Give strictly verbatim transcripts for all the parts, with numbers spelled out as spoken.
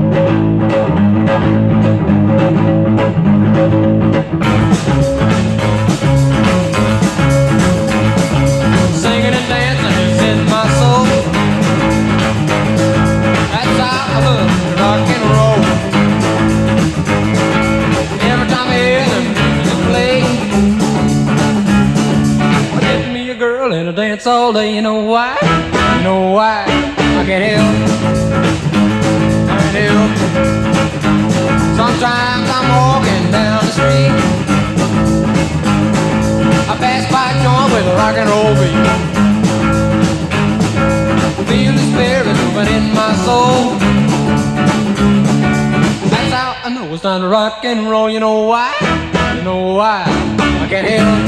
Singing and dancing is in my soul. That's how I love rock and roll. Every time I hear the music play, I get me a girl and I dance all day. You know why? You know why? I can't help. I can't help. Sometimes I'm walking down the street, I pass by a joint with a rock and roll beat. Feel the spirit moving in my soul. That's how I know it's time to rock and roll. You know why? You know why? I can't help.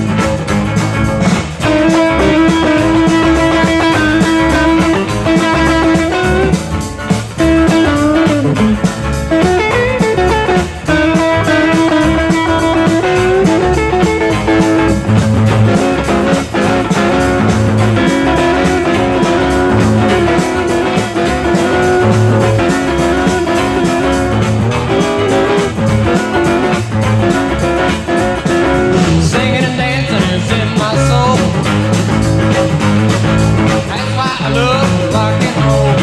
Singing and dancing is in my soul. That's why I love rock and roll.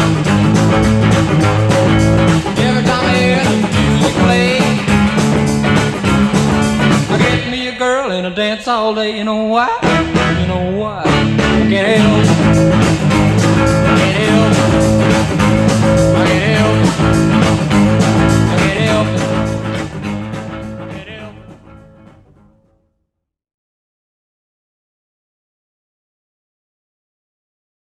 Every time I hear the music play, I get me a girl and I dance all day. You know why? You know why? I can't help.